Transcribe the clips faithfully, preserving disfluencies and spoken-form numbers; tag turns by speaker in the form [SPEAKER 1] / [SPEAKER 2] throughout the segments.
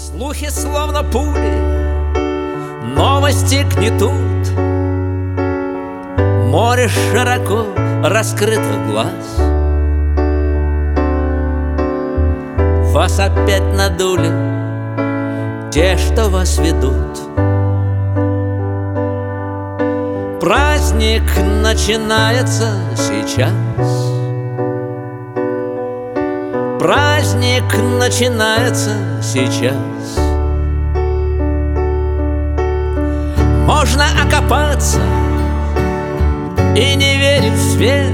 [SPEAKER 1] Слухи словно пули, новости гнетут. Море широко раскрытых глаз. Вас опять надули те, что вас ведут. Праздник начинается сейчас. Праздник начинается сейчас. Можно окопаться и не верить в свет.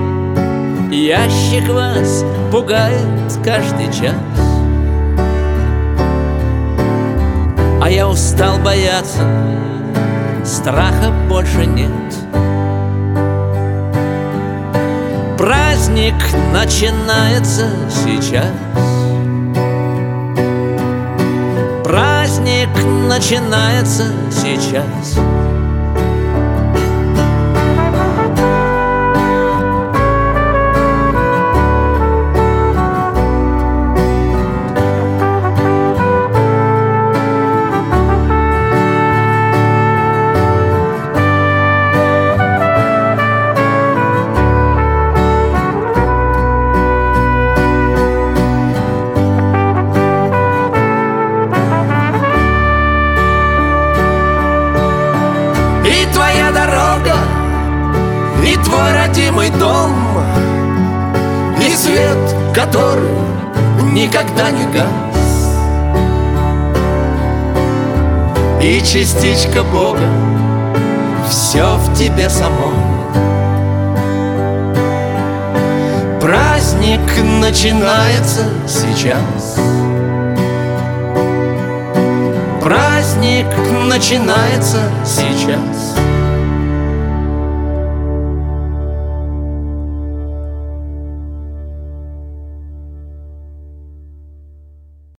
[SPEAKER 1] Ящик вас пугает каждый час. А я устал бояться, страха больше нет. Праздник начинается сейчас. Праздник начинается сейчас.
[SPEAKER 2] И твоя дорога, и твой родимый дом, и свет, который никогда не гас, и частичка Бога, все в тебе самом. Праздник начинается сейчас. Праздник начинается сейчас.